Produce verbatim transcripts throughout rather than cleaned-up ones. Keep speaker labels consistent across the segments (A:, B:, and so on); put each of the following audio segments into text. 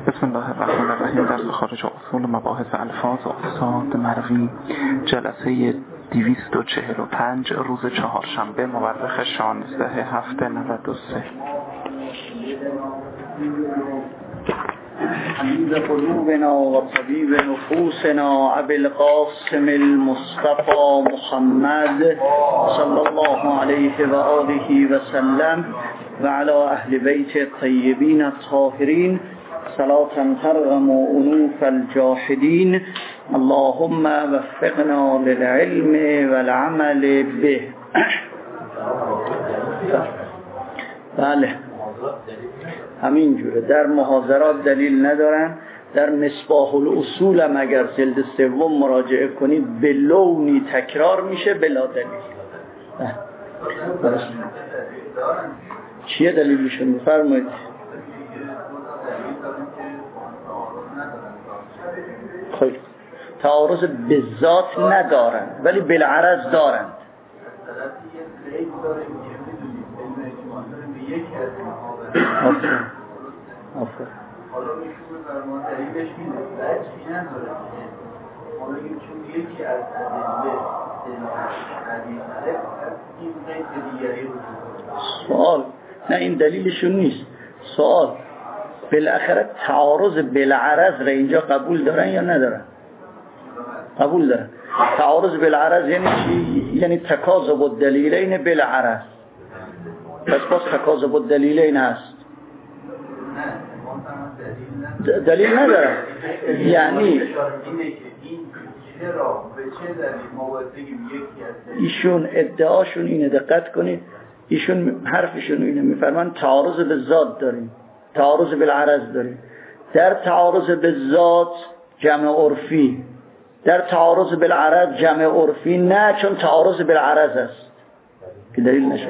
A: بسم الله الرحمن الرحیم. در خارج اصول مباحث الفاظ استاد مروی، جلسه دویست و چهل و پنج، روز چهارشنبه مورخ شانزده هفته نود و سه.
B: حبیب قلوبنا و طبیب نفوسنا ابی القاسم المصطفى محمد صلی الله علیه و آله و سلم و علی اهل بیت الطیبین الطاهرین صلاة ترغم انوف الجاحدین. اللهم وفقنا للعلم والعمل به. بله همین جوره. در محاضرات دلیل ندارن. در مصباح الاصول هم اگر جلد سوم مراجعه کنید به لونی تکرار میشه بلا دلیل. چیه دلیلشون؟ بفرمایید. خب تعارض به ذات ندارن ولی بالعرض دارن. آفر آفر
C: حالا میشون فرمان دلیلش میده بعد چی نداره حالا چون یکی از ادله حدیث این قید دیگری
B: سوال نه این دلیلشون نیست. سوال بالاخره تعارض بالعرض را اینجا قبول دارن یا ندارن؟ قبول دارن. تعارض بالعرض یعنی چی؟ یعنی تکاذب الدلیلین بالعرض. پس باز تکاذب الدلیلین هست. دلیل نداره. یعنی ایشون ادعاشون اینه، دقت کنید، ایشون حرفشون اینه، میفرمان تعارض به ذات داریم، تعارض بالعرض داریم. در تعارض به ذات جمع عرفی، در تعارض بالعرض جمع عرفی نه، چون تعارض بالعرض است که دلیل نشده.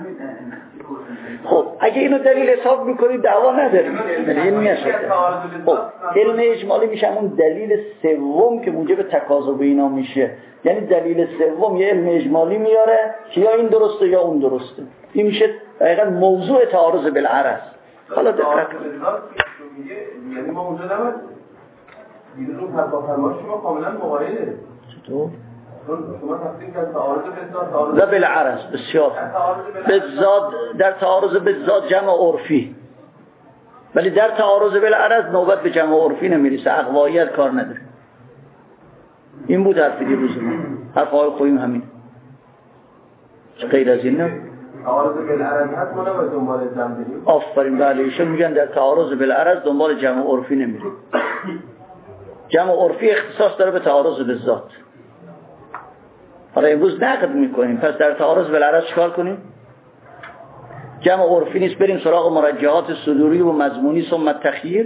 B: خب اگه اینو دلیل حساب میکنید دعوا نداریم، دلیل نشده. خب علم اجمالی میشه همون دلیل سوم که موجب تکاذب اینا میشه. یعنی دلیل سوم یه علم اجمالی میاره که یا این درسته یا اون درسته. این میشه دقیقاً موضوع تعارض بالعرض. حالا دقت کنید.
C: یعنی ما اونجا نمید دیگه رو با فرمان شما کاملا مقایده.
B: چطور؟
C: شما تصدیق کرد تعارض به ذات
B: لا بالعرض بسیار به ذات، در تعارض به ذات جمع عرفی، ولی در تعارض بالعرض نوبت به جمع عرفی نمیرسه، اقواییت کار نداره. این بود حرف دیروز ما. حرف های خویم همین. غیر از این نه.
C: تعارض بالعرض هست ما نباید دنبال جمع بریم.
B: آفرین. بله ایشون میگن در تعارض بالعرض دنبال جمع عرفی نمیریم. جمع عرفی اختصاص داره به تعارض به ذات. حالا امروز نقد میکنیم، پس در تعارض بالعرض چیکار کنیم؟ جمع عرفی نیست بریم سراغ مرجحات صدوری و مضمونی ثم تخییر،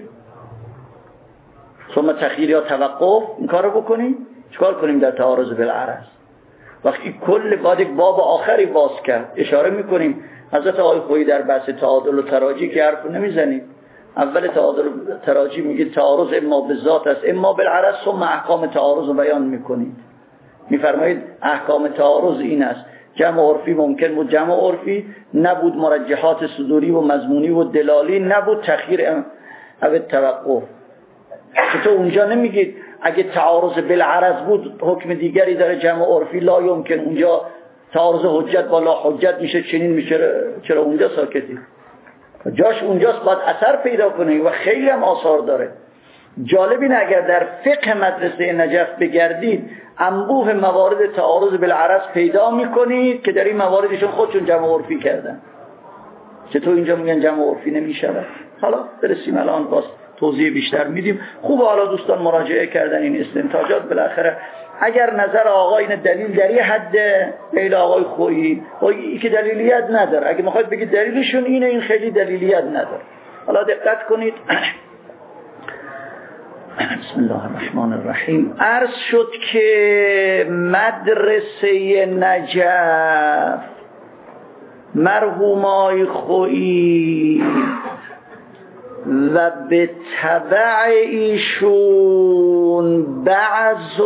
B: ثم تخییر یا توقف، این کارو بکنیم. چیکار کنیم در تعارض بالعرض؟ وقتی کل بعد یک باب آخری باز کرد اشاره میکنیم. حضرت آقای خویی در بحث تعادل و تراجی که حرف نمیزنیم. اول تعادل و تراجی میگه تعارض اما به ذات است اما بالعرض، ثم احکام تعارض رو بیان میکنید. میفرمایید احکام تعارض این است: جمع عرفی ممکن بود جمع عرفی نبود، مرجحات صدوری و مضمونی و دلالی نبود، تخییر او توقف. چطور اونجا نمیگید اگه تعارض بالعرض بود حکم دیگری داره جمع عرفی لا یمکن، اونجا تعارض حجت با لا حجت میشه، چنین میشه، چرا اونجا ساکتی؟ جاش اونجاست، باید اثر پیدا کنه و خیلی هم آثار داره. جالب اینه اگر در فقه مدرسه نجف بگردید انبوه موارد تعارض بالعرض پیدا میکنید که در این مواردشون خودشون جمع عرفی کردن. چطور اینجا میگن جمع عرفی نمیشود؟ حالا برسیم الان باز توضیح بیشتر میدیم. خوب حالا دوستان مراجعه کردن این استنتاجات. بالاخره اگر نظر آقا این دلیل در این حد غیر آقای خویی این که دلیلیت نداره، اگه میخواید بگید دلیلشون اینه، این خیلی دلیلیت نداره. حالا دقت کنید. بسم الله الرحمن الرحیم. عرض شد که مدرسه نجف مرحومای خویی و به تبع ایشون بعض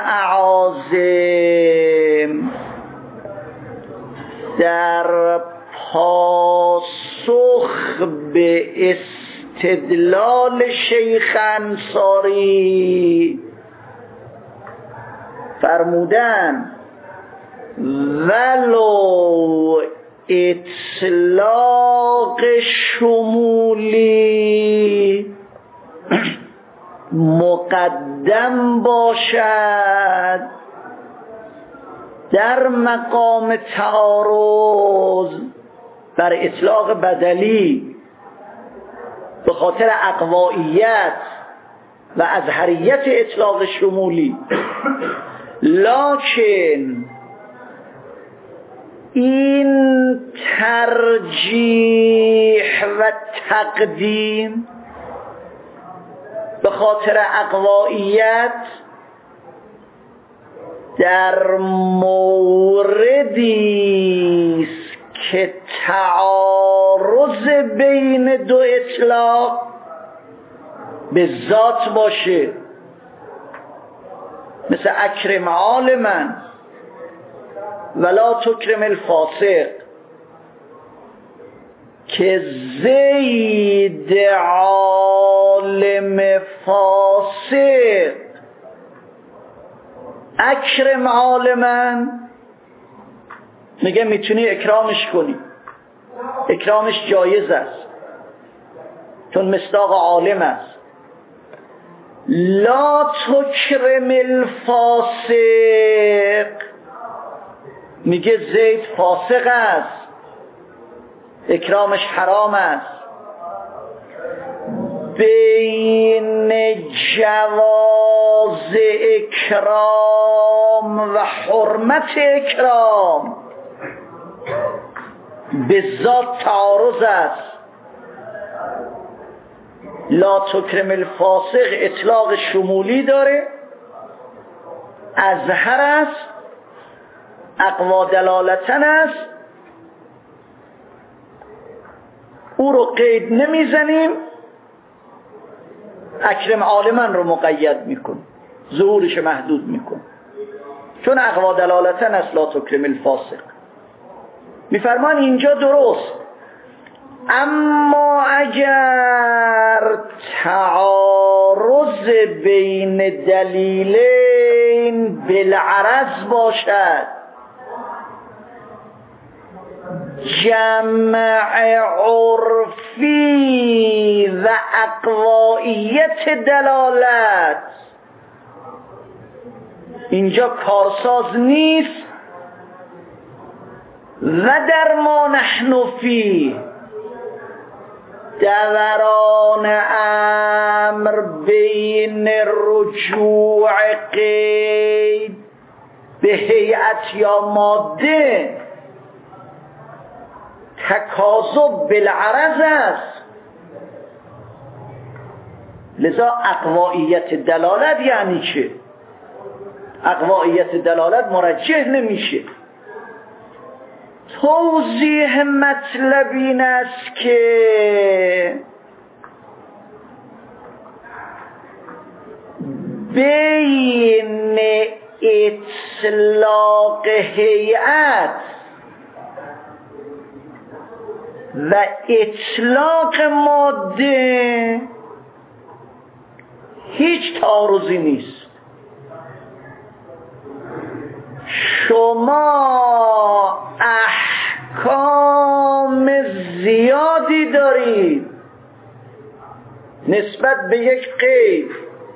B: الاعاظم در پاسخ به استدلال شیخ انصاری فرمودن ولو اطلاق شمولی مقدم باشد در مقام تعارض بر اطلاق بدلی به خاطر اقوائیت و ازهریت اطلاق شمولی، لکن این ترجیح و تقدیم به خاطر اقوائیت در موردی است که تعارض بین دو اطلاق به ذات باشه، مثل اکرم عالما ولا تکرم الفاسق، که زید عالم فاسق اکرم عالما، میگه میتونی اکرامش کنی، اکرامش جایز است چون مصداق عالم است. لا تکرم الفاسق، میگه زید فاسق است، اکرامش حرام است. بین جواز اکرام و حرمت اکرام به ذات تعارض است. لا تکرم الفاسق اطلاق شمولی داره، ازهر است، اقوا دلالتن است، او رو قید نمیزنیم، اکرم عالما رو مقید میکن، ظهورش محدود میکن، چون اقوا دلالتن است. لا تکرم الفاسق میفرمان اینجا درست، اما اگر تعارض بین دلیلین بالعرض باشد، جمع عرفی و اقوائیت دلالت اینجا کارساز نیست، و در ما نحن فی دوران امر بین رجوع قید به هیئت یا ماده تکاذب بالعرض است. لذا اقوائیت دلالت یعنی چه؟ اقوائیت دلالت مرجح نمیشه. توضیح مطلب این است که بین اطلاق هیئت و اطلاق ماده هیچ تعارضی نیست. شما احکام زیادی دارید نسبت به یک قید،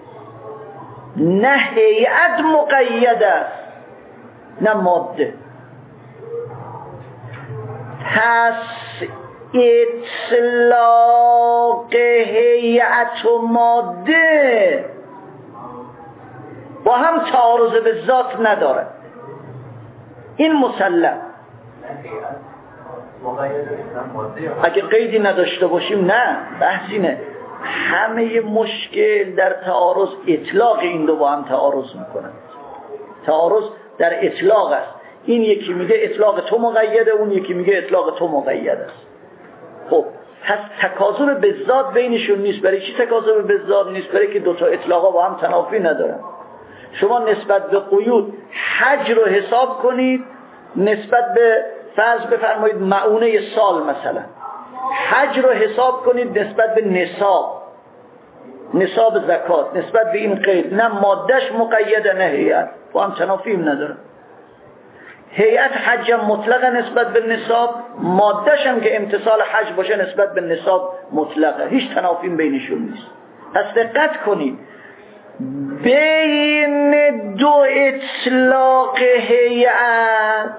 B: نه هیئت مقید است نه ماده. پس اطلاق هیئت و ماده با هم تعارض به ذات نداره، این مسلم. اگه قیدی نداشته باشیم نه، بحث اینه. همه مشکل در تعارض اطلاق این دو با هم تعارض میکنند. تعارض در اطلاق است. این یکی میگه اطلاق تو مقیده، اون یکی میگه اطلاق تو مقید است. خب پس تکاذب به ذات بینشون نیست. برای چی تکاذب به ذات نیست؟ برای که دوتا اطلاقا با هم تنافی ندارن. شما نسبت به قیود حج رو حساب کنید، نسبت به فرض بفرمایید معونه سال مثلا، حج رو حساب کنید نسبت به نصاب، نصاب زکات، نسبت به این قید. نه مادهش مقیده نه هیئت، با هم تنافیم نداره. هیئت حج مطلقه نسبت به نصاب، مادهش هم که امتصال حج باشه نسبت به نصاب مطلقه، هیچ تنافیم بینشون نیست. پس دقت کنید بین دو اطلاق هیئت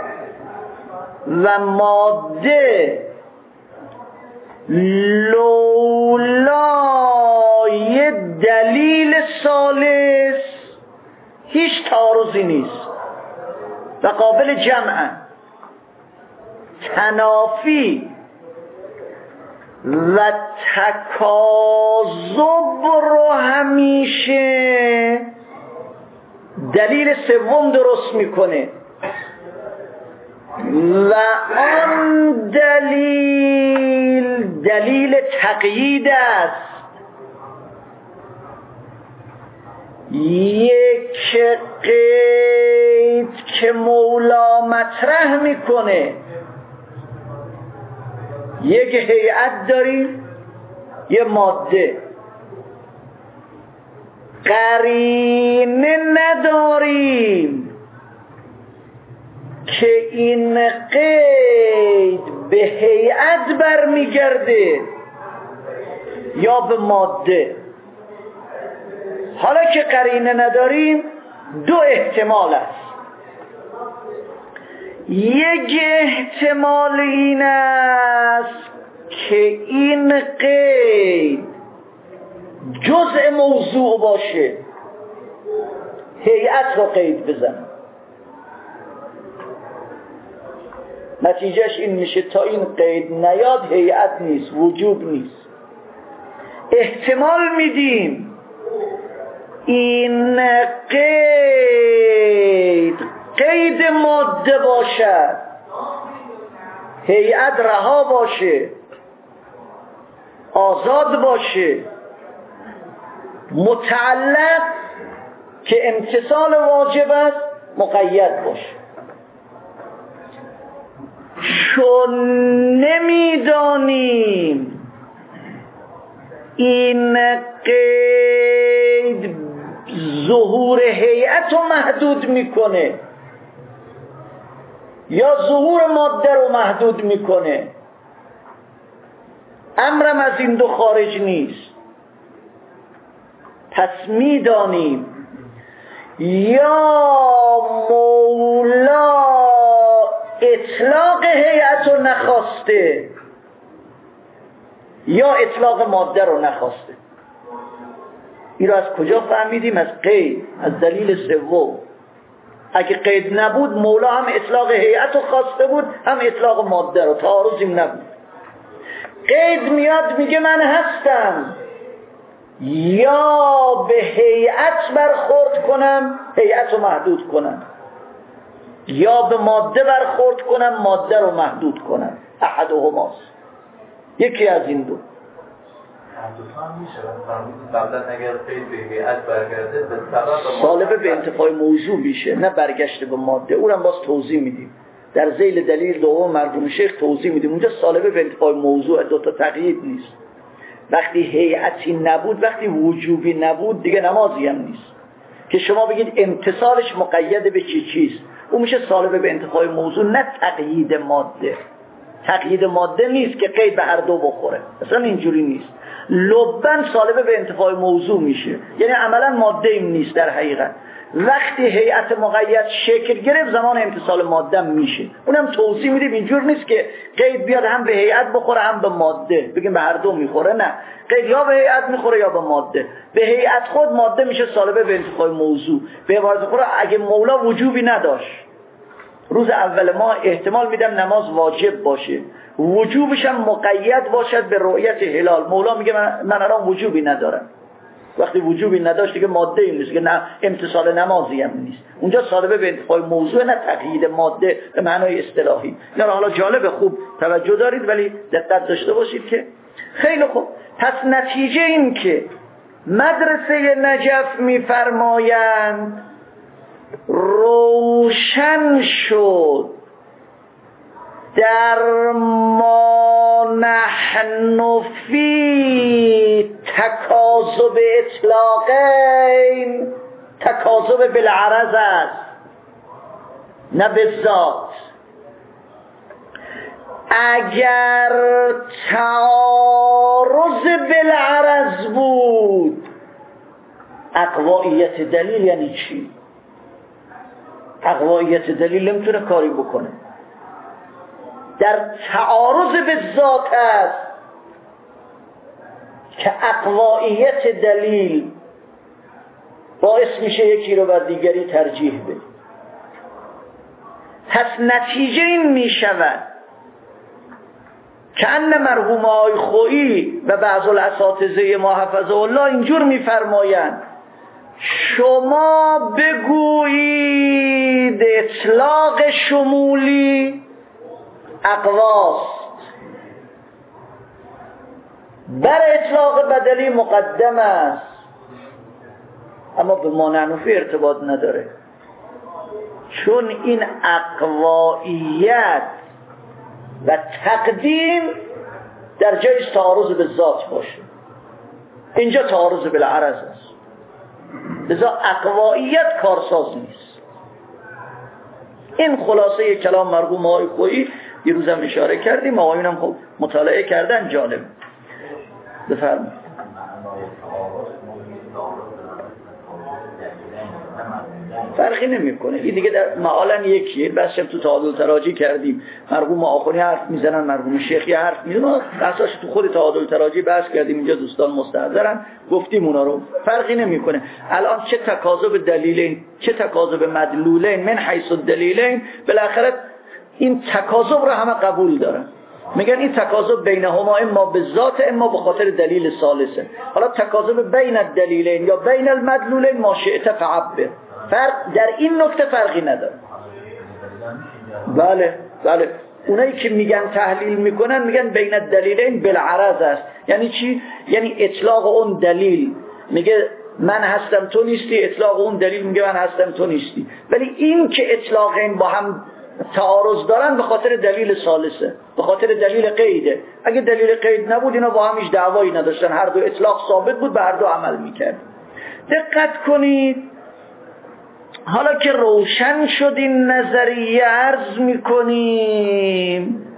B: و ماده لولای دلیل ثالث هیچ تعارضی نیست و قابل جمع. تنافی و تکاذب رو همیشه دلیل سوم درست میکنه و آن دلیل دلیل تقیید است. یک قید که مولا مطرح میکنه، یک هیئت داریم یه ماده، قرینه نداریم که این قید به هیئت برمیگرده یا به ماده. حالا که قرینه نداریم دو احتمال است. یک احتمال این است که این قید جزء موضوع باشه، هیئت رو قید بزن، نتیجهش این میشه تا این قید نیاد هیئت نیست، وجوب نیست. احتمال میدیم این قید قید ماده باشد، هیئت رها باشه، آزاد باشه، متعلق که امتصال واجب است مقید باشه. چون نمیدانیم این قید ظهور هیئت رو محدود میکنه یا ظهور ماده رو محدود میکنه، امرم از این دو خارج نیست. پس میدانیم یا مولا اطلاق هیئت رو نخواسته یا اطلاق ماده رو نخواسته. این رو از کجا فهمیدیم؟ از قید، از دلیل سوم. اگه قید نبود مولا هم اطلاق هیئت رو خواسته بود هم اطلاق ماده رو، تعارضی نبود. قید میاد میگه من هستم، یا به هیئت برخورد کنم هیئت رو محدود کنم، یا به ماده برخورد کنم ماده رو محدود کنم. احدهماست، یکی از این دو. سالبه به انتفاع موضوع میشه، نه برگشته به ماده. اونم باز توضیح میدیم در ذیل دلیل دوم مرحوم شیخ توضیح میدیم. اونجا سالبه به انتفاع موضوع، دو تا تقیید نیست. وقتی هیئتی نبود، وقتی وجوبی نبود، دیگه نمازی هم نیست که شما بگید امتصالش مقید به چی چیست. اون میشه سالبه به انتفاع موضوع، نه تقیید ماده. تقیید ماده نیست که قید به هر دو بخوره، اصلا اینجوری نیست. لبن سالبه به انتفاع موضوع میشه، یعنی عملا ماده ایم نیست. در حقیقت وقتی هیئت مقید شکل گرفت زمان امتصال ماده میشه. اونم توضیح میدیم اینجور نیست که قید بیاد هم به هیئت بخوره هم به ماده، بگیم به هر دو میخوره. نه، قید یا به هیئت میخوره یا به ماده. به هیئت خود ماده میشه سالبه به انتفاع موضوع. به عبارت خوره اگه مولا وجوبی نداشت، روز اول ماه احتمال میدم نماز واجب باشه، وجوبش هم مقید باشد به رؤیت هلال. مولا میگه من, من الان وجوبی ندارم. وقتی وجوبی نداشت دیگه ماده ای نیست، که نه امتصال نمازی هم نیست. اونجا سالبه به انتفاع موضوع، نه تقیید ماده به معنای اصطلاحی. اینا حالا جالب، خوب توجه دارید ولی دقت داشته باشید که خیلی خوب. پس نتیجه این که مدرسه نجف در ما نحن فی تکاذب اطلاقین، تکاذب بالعرض است نه بالذات. اگر تعارض بالعرض بود، اقوائیت دلیل یعنی چی؟ اقوائیت دلیل نمیتونه کاری بکنه. در تعارض بالذات است که اقوائیت دلیل باعث میشه یکی رو بر دیگری ترجیح بده. پس نتیجه این میشود که ان مرحوم آقای خویی و بعض الاساتذه ما حفظه الله اینجور میفرمایند شما بگویید اطلاق شمولی اقواست، بر اطلاق بدلی مقدم است، اما به ما نحنفی ارتباط نداره، چون این اقوائیت و تقدیم در جای تعارض به ذات باشه، اینجا تعارض بالعرض است، لذا اقوائیت کارساز نیست. این خلاصه کلام مرحوم آقای خویی، دیروز هم اشاره کردیم، آقایون هم خب مطالعه کردن جالب. بفرمایید. فرقی نمیکنه، این دیگه در معالم یکیه. بس تو تعادل تراجی کردیم، مرحوم آخونی حرف میزنن، مرحوم شیخی حرف میزنن، بحثاش تو خود تعادل تراجی بحث کردیم، اینجا دوستان مستحضرن گفتیم اونا رو. فرقی نمیکنه الان چه تکاذب دلیلین چه تکاذب مدلولین من حیث الدلیلین، بالاخره این تکاذب رو همه قبول دارن، میگن این تکاذب بینهما اما به ذات اما به خاطر دلیل ثالثه. حالا تکاذب بین الدلیلین یا بین المدلولین ما شئت فعبر، فرق در این نکته فرقی نداره. بله بله، اونایی که میگن تحلیل میکنن میگن بین الدلیلین بالعرض است. یعنی چی؟ یعنی اطلاق اون دلیل میگه من هستم تو نیستی، اطلاق اون دلیل میگه من هستم تو نیستی، ولی این که اطلاق این با هم تعارض دارن به خاطر دلیل ثالثه، به خاطر دلیل قیده. اگه دلیل قید نبود اینا با هم هیچ دعوایی نداشتن، هر دو اطلاق ثابت بود، به هر دو عمل میکرد. دقت کنید، حالا که روشن شد این نظریه، عرض میکنیم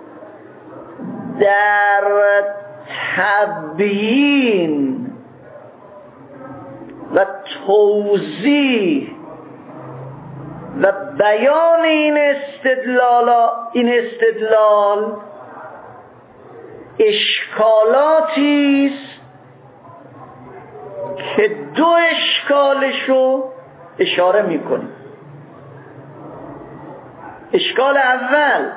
B: در تبیین و توضیح و بیان این استدلال این استدلال اشکالاتی است که دو اشکالشو اشاره میکنیم. اشکال اول،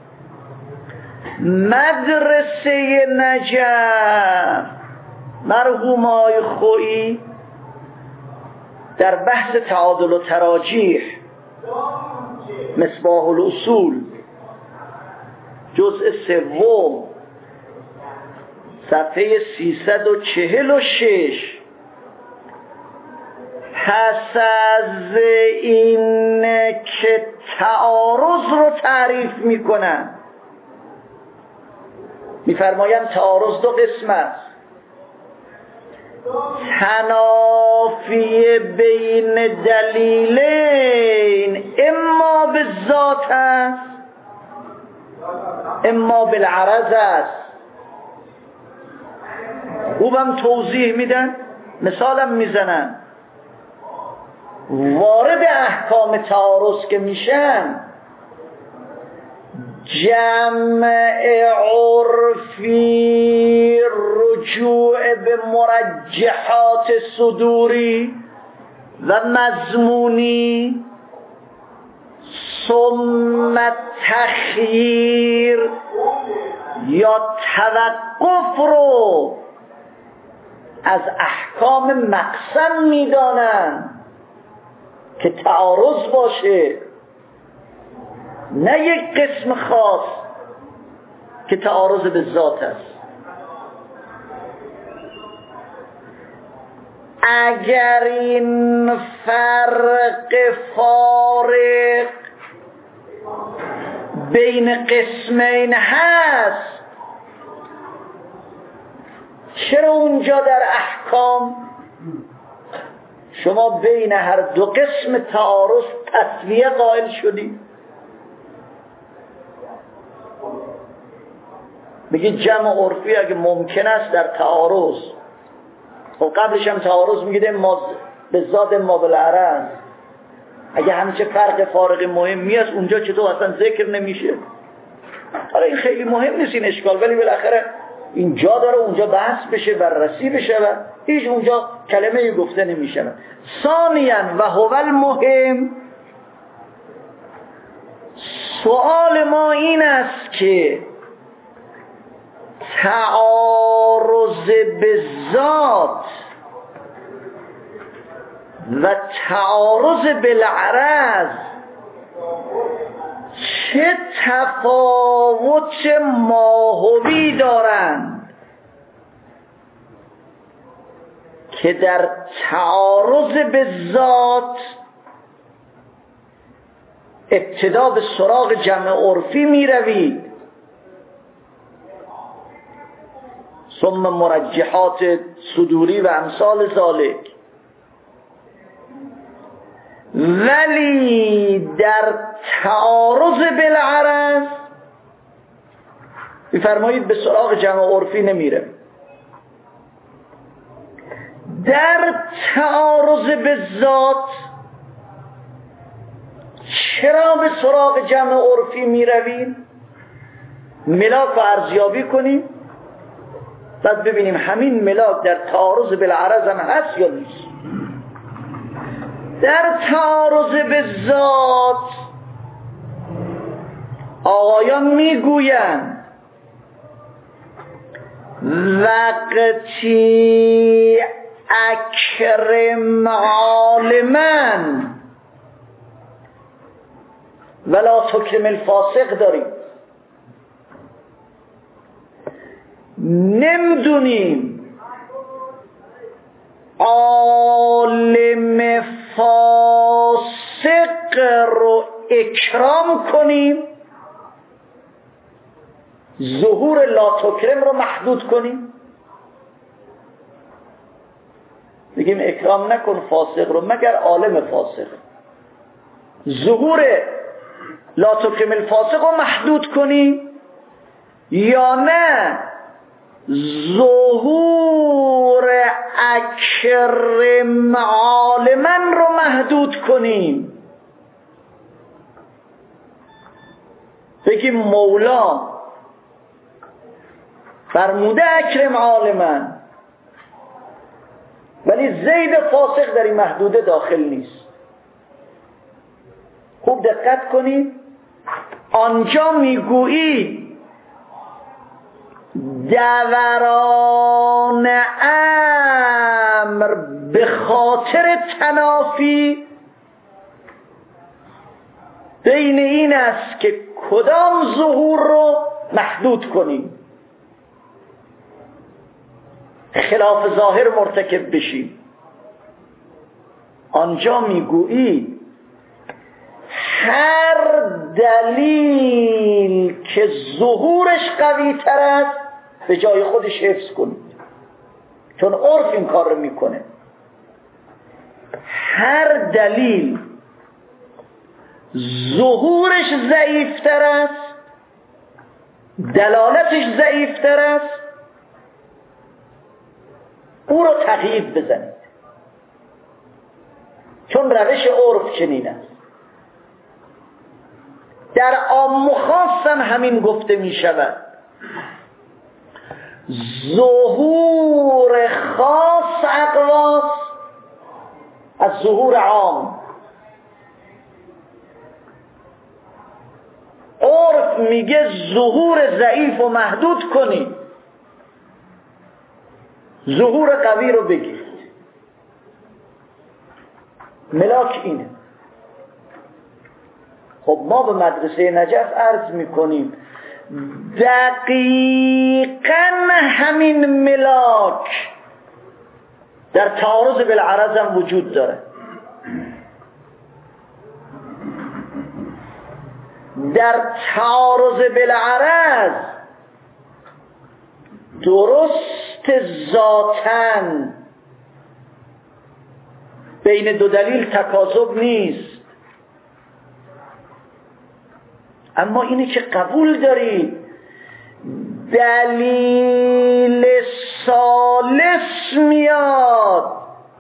B: مدرسه نجف مرحوم آقای خویی در بحث تعادل و تراجیح مصباح الاصول جزء سوم صفحه سیصد و چهل و شش، پس از این که تعارض رو تعریف میکنن میفرمایند تعارض دو قسم است: تنافی بین دلیلین اما به ذات است اما بالعرض است. خوبم توضیح میدن، مثالم میزنن. وارد احکام تعارض که میشن، جمع عرفی، رجوع به مرجحات صدوری و مضمونی، ثم تخییر یا توقف رو از احکام مقسم میدانن که تعارض باشه، نه یک قسم خاص که تعارض به ذات است. اگر این فرق فارق بین قسمین هست، چرا اونجا در احکام شما بین هر دو قسم تعارض تسویه قائل شدی؟ میگه جمع عرفی اگه ممکن است در تعارض، خب قبلش هم تعارض میگه ما به ذات ما بالعرض، اگه همچه فرق فارق مهمی است اونجا چطور اصلا ذکر نمیشه؟ حالا این خیلی مهم نیست این اشکال، ولی بالاخره اینجا داره اونجا بحث بشه، بررسی بشه و هیچ اونجا کلمه گفته نمیشه. ثانیاً و هو المهم، سوال ما این است که تعارض به ذات و تعارض بالعرض چه تفاوت ماهوی دارند که در تعارض به ذات ابتدا به سراغ جمع عرفی می روید، ثم مرجحات صدوری و امثال ذالک، ولی در تعارض بالعرض بفرمایید به سراغ جمع عرفی نمیره. در تعارض به ذات چرا به سراغ جمع عرفی میروید؟ ملاک رو ارزیابی کنیم، بعد ببینیم همین ملاک در تعارض بالعرض هم هست یا نیست. در تعارض به ذات آقایان میگویند وقتی اکرم عالما ولا تکرم الفاسق داریم، نمیدونیم عالم فاسق رو اکرام کنیم، ظهور لا تکرم رو محدود کنیم، بگیم اکرام نکن فاسق رو مگر عالم فاسق، ظهور لا تکرم الفاسق رو محدود کنیم، یا نه ظهور اکرم عالما رو محدود کنیم، بگیم مولا فرموده اکرم عالما ولی زید فاسق در این محدوده داخل نیست. خوب دقت کنید، آنجا میگویی دوران امر به خاطر تنافی بین این است که کدام ظهور رو محدود کنیم، خلاف ظاهر مرتکب بشیم. آنجا میگویی هر دلیل که ظهورش قوی تر است به جای خودش حفظ کنید، چون عرف این کار رو میکنه. هر دلیل ظهورش ضعیف تر است، دلالتش ضعیف تر است، او رو تقیید بزنید، چون روش عرف چنین است. در عام و خاص هم همین گفته می شود. ظهور خاص اقواس از ظهور عام. عرف میگه ظهور ضعیف و محدود کنی، ظهور قوی رو بگیرید. ملاک اینه. خب ما به مدرسه نجف عرض میکنیم دقیقاً همین ملاک در تعارض بالعرض هم وجود داره. در تعارض بالعرض درست ذاتاً بین دو دلیل تکاذب نیست، اما اینی که قبول داری دلیل ثالث میاد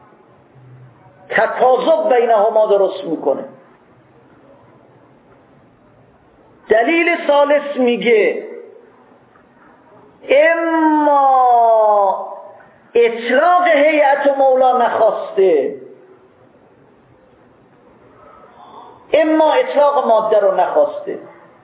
B: تکاذب بینهما درست میکنه. دلیل ثالث میگه اما اطلاق هیئت و مولا نخواسته، اما اطلاق ماده رو نخواسته.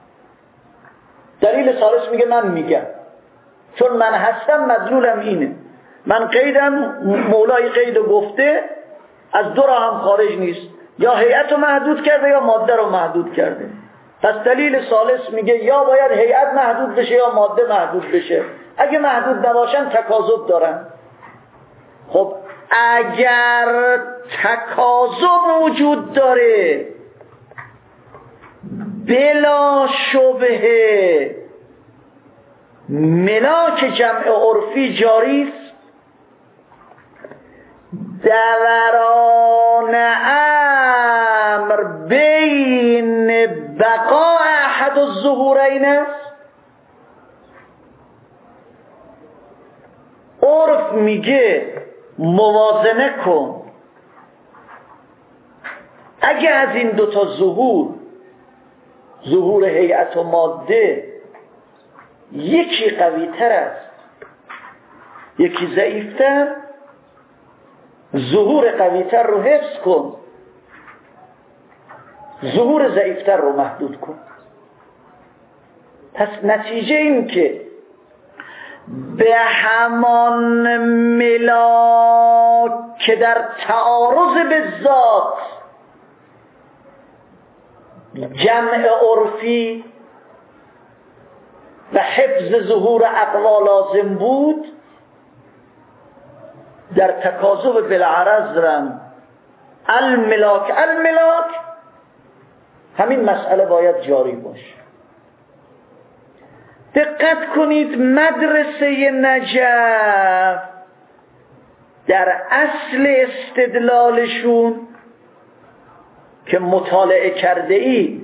B: دلیل ثالث میگه من میگم چون من هستم مدلولم اینه، من قیدم، مولای قید گفته، از دو را هم خارج نیست، یا هیئت رو محدود کرده یا ماده رو محدود کرده. پس دلیل ثالث میگه یا باید هیئت محدود بشه یا ماده محدود بشه. اگه محدود نباشن تکاذب دارن. خب اگر تکاذب وجود داره بلا شبهه ملاک جمع عرفی جاری است، دوران امر بین بقاء احد الظهورین است. عرف میگه موازنه کن، اگه از این دوتا ظهور، ظهور هیئت و ماده، یکی قوی تر است یکی ضعیفتر، ظهور قوی تر رو حفظ کن، ظهور ضعیفتر رو محدود کن. پس نتیجه این که به همان ملاک که در تعارض به ذات جمع عرفی و حفظ ظهور اقوا لازم بود، در تکاذب بالعرض رم الملاک الملاک همین مسئله باید جاری باشه. دقت کنید مدرسه نجف در اصل استدلالشون که مطالعه کرده ای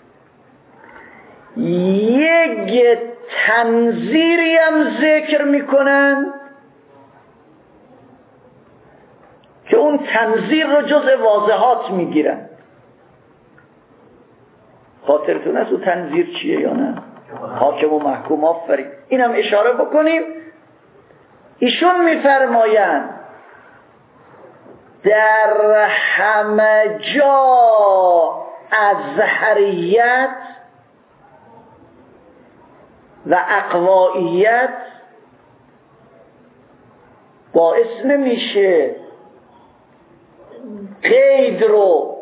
B: یک تنظیری هم ذکر میکنن که اون تنظیر رو جزء واضحات میگیرن. خاطرتون است اون تنظیر چیه یا نه؟ حاکم و محکوم. آفرین. این هم اشاره بکنیم. ایشون میفرمایند در همه جا ازهریت و اقوائیت باعث نمیشه قید رو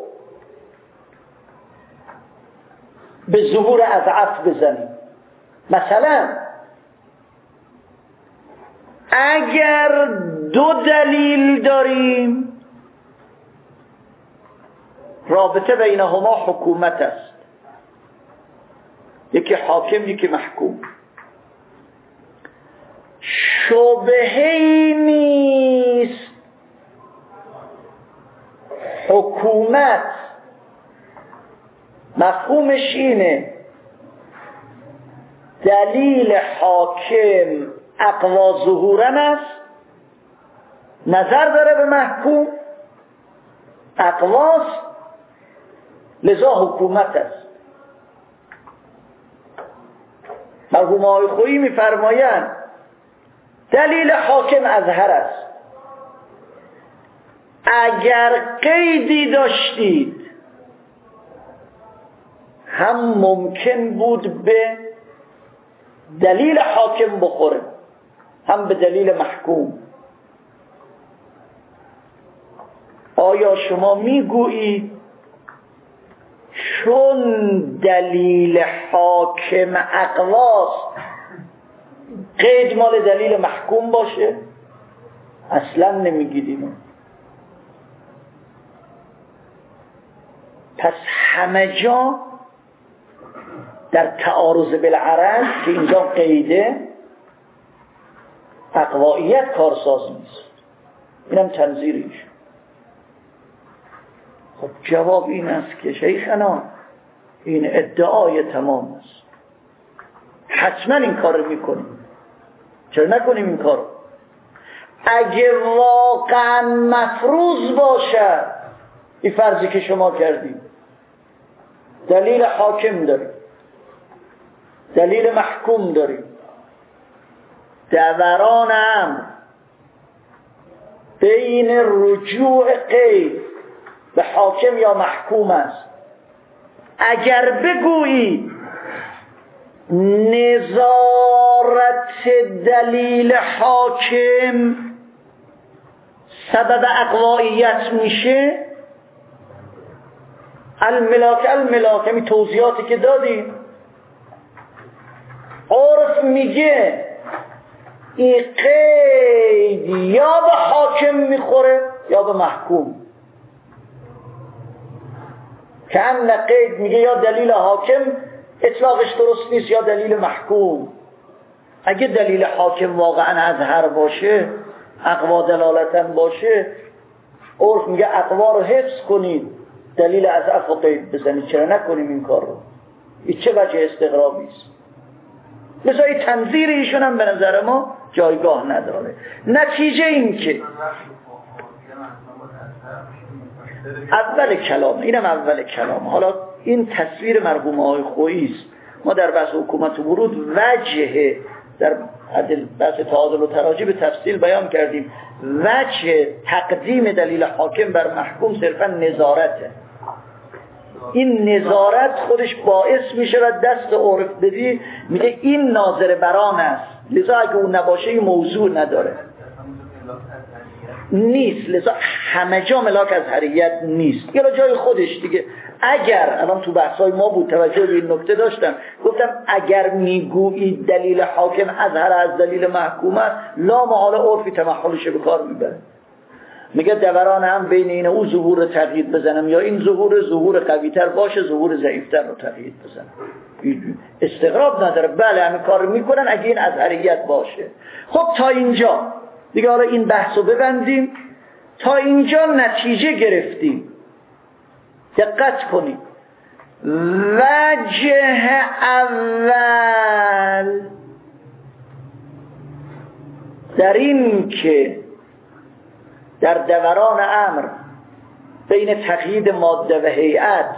B: به ظهور اضعف بزنیم. مثلا اگر دو دلیل داریم رابطه بینهما حکومت است، یکی حاکم یکی محکوم، شبهه‌ای نیست حکومت مفهومش اینه دلیل حاکم اقوا ظهورن است، نظر داره به محکوم، اقواست، لذا حکومت است. مرحوم آقای خویی میفرمایند دلیل حاکم اظهر است. اگر قیدی داشتید هم ممکن بود به دلیل حاکم بخوره هم به دلیل محکوم. آیا شما میگویید چون دلیل حاکم اقواست قید مال دلیل محکوم باشه؟ اصلا نمیگید اینو. پس همه جا در تعارض بالعرض که اینجا قیده اقوائیت کارساز نیست. اینم تنظیریش. خب جواب این است که شیخنا این ادعای تمام است، حتما این کار رو میکنیم. چرا نکنیم این کار رو؟ اگه واقعا مفروض باشد این فرضی که شما کردید، دلیل حاکم داریم، دلیل محکوم داریم، دوران امر بین رجوع قید به حاکم یا محکوم است، اگر بگویی نظارت دلیل حاکم سبب اقوائیت میشه، الملاک الملاک همی توضیحاتی که دادیم، عرف میگه این قید یا به حاکم میخوره یا به محکوم. که ان قید میگه یا دلیل حاکم اطلاقش درست نیست یا دلیل محکوم. اگه دلیل حاکم واقعا اظهر باشه، اقوا دلالتا باشه، عرف میگه اقوا رو حفظ کنید، دلیل از عفو قید بزنید. چرا نکنیم این کار رو؟ این چه وجه استغرابی است؟ مثلا این تنظیر ایشون هم به نظر ما جایگاه نداره. نتیجه این که اول کلام، اینم اول کلام. حالا این تصویر مرحوم آقای خویی است. ما در بحث حکومت و ورود وجه در بحث تعادل و تراجی به تفصیل بیان کردیم. وجه تقدیم دلیل حاکم بر محکوم صرفا نظارته. این نظارت خودش باعث میشه و دست عرف بدی میگه این ناظر بران است، لذا اگه اون نباشه این موضوع نداره نیست، لذا همه جا ملاک از حریت نیست. یه جای خودش دیگه. اگر الان تو بحثای ما بود توجه به این نکته داشتم، گفتم اگر میگویی دلیل حاکم اظهر از دلیل محکوم است، لا محاله عرفی تمحلش به کار میبره. میگه دوران هم بین این او ظهور رو تقیید بزنم یا این ظهور ظهور قویتر باشه، ظهور ضعیفتر رو تقیید بزنم. استغراب نداره. بله همین کار رو میکنن اگه این اظهریت باشه. خب تا اینجا دیگه حالا این بحث رو ببندیم. تا اینجا نتیجه گرفتیم. دقت کنید. وجه اول در این که در دوران امر بین تقیید ماده و هیئت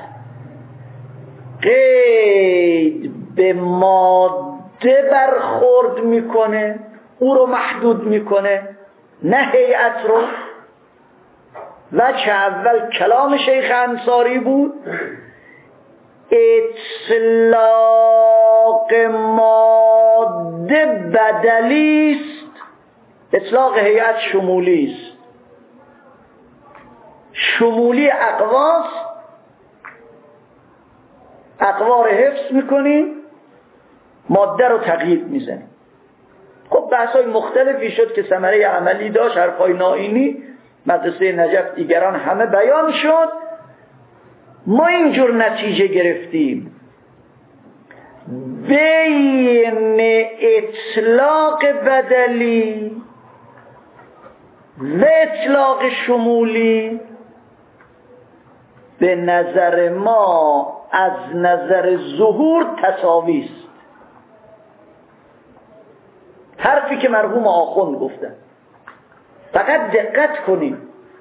B: قید به ماده برخورد میکنه، او رو محدود میکنه، نه هیئت رو. وجه اول کلام شیخ انصاری بود، اطلاق ماده بدلی است، اطلاق هیئت شمولی است. شمولی اقواس، اقوا رو حفظ میکنیم، ماده رو تقیید میزنیم. خب بحثای مختلفی شد که ثمره عملی داشت. حرفای نائینی، مدرسه نجف، دیگران همه بیان شد. ما اینجور نتیجه گرفتیم بین اطلاق بدلی و اطلاق شمولی به نظر ما از نظر ظهور تساوی است. حرفی که مرحوم آخوند گفتن. فقط دقت کنید،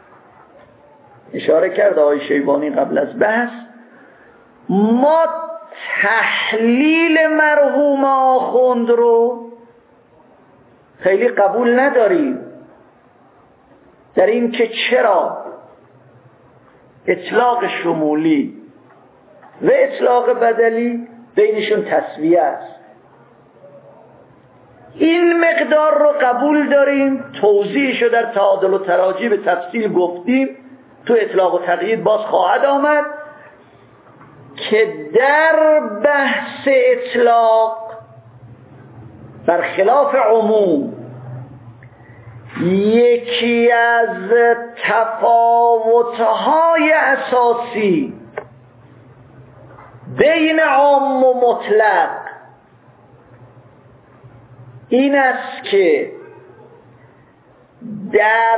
B: اشاره کرد آقای شیبانی قبل از بحث، ما تحلیل مرحوم آخوند رو خیلی قبول نداریم در این که چرا اطلاق شمولی و اطلاق بدلی بینشون تسویه است. این مقدار رو قبول داریم، توضیحشو در تعادل و تراجی به تفصیل گفتیم، تو اطلاق و تقیید باز خواهد آمد که در بحث اطلاق برخلاف عموم یکی از تفاوت‌های اساسی بین عام و مطلق این است که در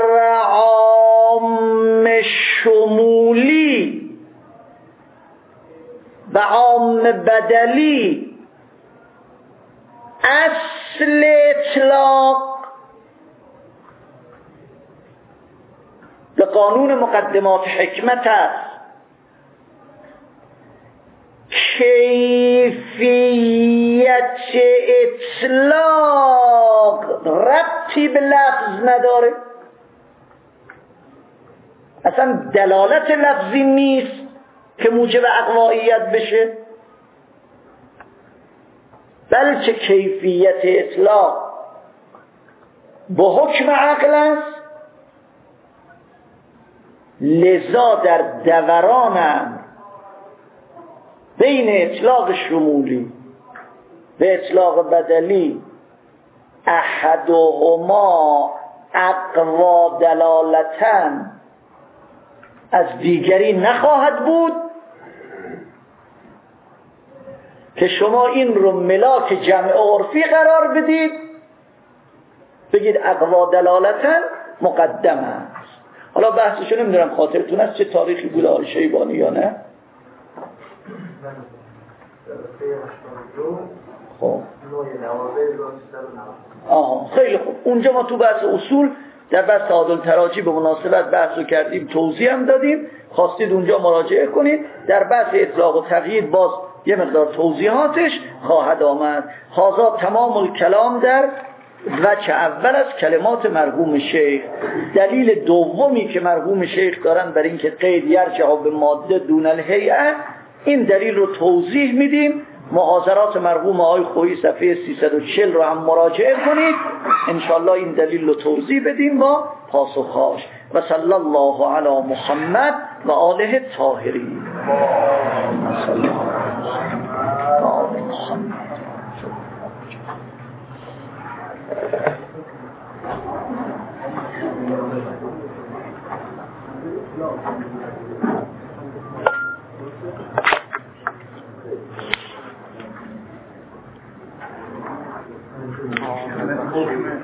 B: عام شمولی و عام بدلی اصل اطلاق به قانون مقدمات حکمت است. کیفیت اطلاق ربطی به لفظ نداره، اصلا دلالت لفظی نیست که موجب اقواییت بشه، بلکه کیفیت اطلاق به حکم عقل است. لذا در دوران بین اطلاق شمولی و اطلاق بدلی احدهما اقوا دلالتن از دیگری نخواهد بود که شما این رو ملاک جمع عرفی قرار بدید، بگید اقوا دلالتن مقدم است. حالا بحثشو نمیدونم خاطرتون است چه تاریخی بود آقای شیبانی یا نه؟ خب آها خیلی خوب. اونجا ما تو بحث اصول در بحث تعادل تراجی به مناسبت بحث رو کردیم، توضیح هم دادیم، خواستید اونجا مراجعه کنید. در بحث اطلاق و تقیید باز یه مقدار توضیحاتش خواهد آمد. هذا تمام الکلام در وجه اول از کلمات مرحوم شیخ. دلیل دومی که مرحوم شیخ دارن برای اینکه قید یرجع به ماده دون الهیئه، این دلیل رو توضیح میدیم. محاضرات مرحوم آقای خویی صفحه سیصد و چهل رو هم مراجعه کنید، انشالله این دلیل رو توضیح بدیم با پاسخهاش. و صلی الله علی محمد و آله الطاهرین. صلی الله علی محمد.
C: Thank you.